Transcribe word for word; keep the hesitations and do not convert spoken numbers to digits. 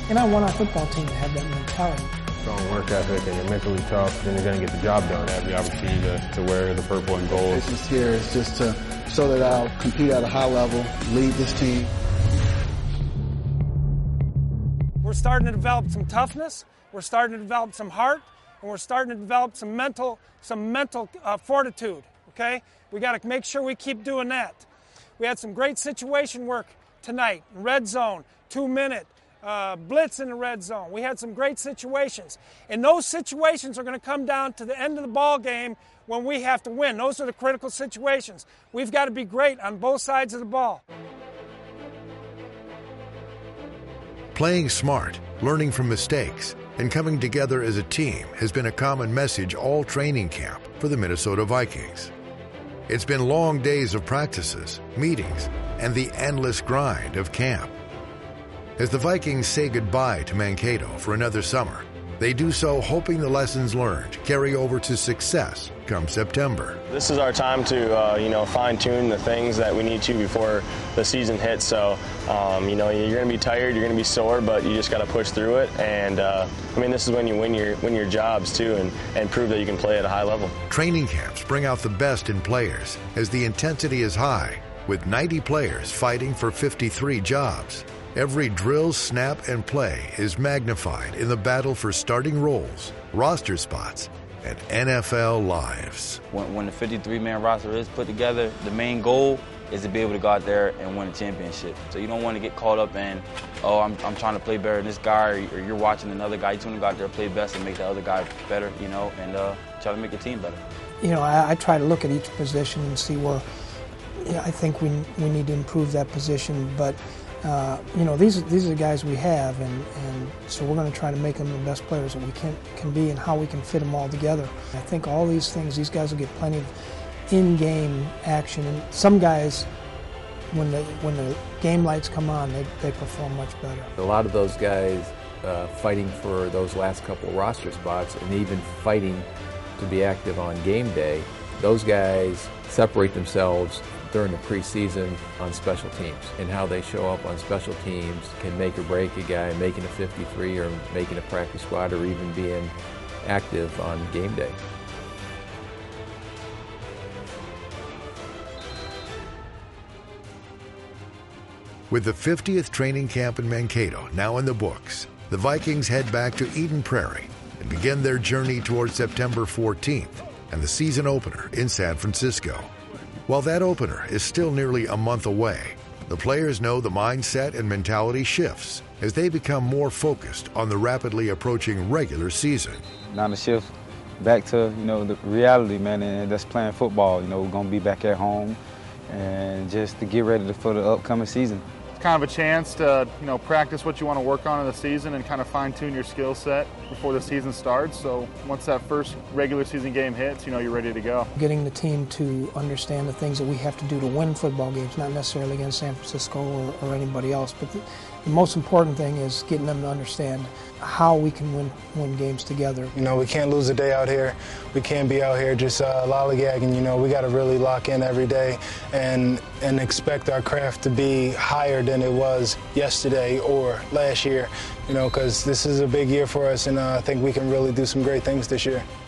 And I want our football team to have that mentality. Strong work ethic and you're mentally tough, then you're going to get the job done. Have the opportunity to, to wear the purple and gold. This is here is just to show that I'll compete at a high level, lead this team. We're starting to develop some toughness, we're starting to develop some heart, and we're starting to develop some mental, some mental uh, fortitude, okay? We got to make sure we keep doing that. We had some great situation work tonight, red zone, two-minute, uh, blitz in the red zone. We had some great situations. And those situations are going to come down to the end of the ball game when we have to win. Those are the critical situations. We've got to be great on both sides of the ball. Playing smart, learning from mistakes, and coming together as a team has been a common message all training camp for the Minnesota Vikings. It's been long days of practices, meetings, and the endless grind of camp. As the Vikings say goodbye to Mankato for another summer, they do so hoping the lessons learned carry over to success come September. This is our time to, uh, you know, fine-tune the things that we need to before the season hits. So, um, you know, you're going to be tired, you're going to be sore, but you just got to push through it. And, uh, I mean, this is when you win your win your jobs, too, and, and prove that you can play at a high level. Training camps bring out the best in players as the intensity is high, with ninety players fighting for fifty-three jobs. Every drill, snap, and play is magnified in the battle for starting roles, roster spots, and N F L lives. When, when the fifty-three man roster is put together, the main goal is to be able to go out there and win a championship. So you don't want to get caught up in, oh, I'm, I'm trying to play better than this guy, or, or you're watching another guy. You just want to go out there and play best and make the other guy better, you know, and uh, try to make the team better. You know, I, I try to look at each position and see where, you know, I think we we need to improve that position, but Uh, you know, these, these are the guys we have, and, and so we're going to try to make them the best players that we can, can be and how we can fit them all together. I think all these things, these guys will get plenty of in-game action, and some guys, when the, when the game lights come on, they, they perform much better. A lot of those guys uh, fighting for those last couple roster spots and even fighting to be active on game day, those guys separate themselves during the preseason on special teams, and how they show up on special teams can make or break a guy making a fifty-three or making a practice squad or even being active on game day. With the fiftieth training camp in Mankato now in the books, the Vikings head back to Eden Prairie and begin their journey toward September fourteenth and the season opener in San Francisco. While that opener is still nearly a month away, the players know the mindset and mentality shifts as they become more focused on the rapidly approaching regular season. Now the shift back to, you know, the reality, man, and that's playing football. You know, we're going to be back at home and just to get ready for the upcoming season. It's kind of a chance to, you know, practice what you want to work on in the season and kind of fine-tune your skill set before the season starts. So once that first regular season game hits, you know, you're ready to go. Getting the team to understand the things that we have to do to win football games, not necessarily against San Francisco or, or anybody else, but the, the most important thing is getting them to understand how we can win win games together. You know, we can't lose a day out here. We can't be out here just uh, lollygagging. You know, we got to really lock in every day and and expect our craft to be higher than it was yesterday or last year. You know, because this is a big year for us, and uh, I think we can really do some great things this year.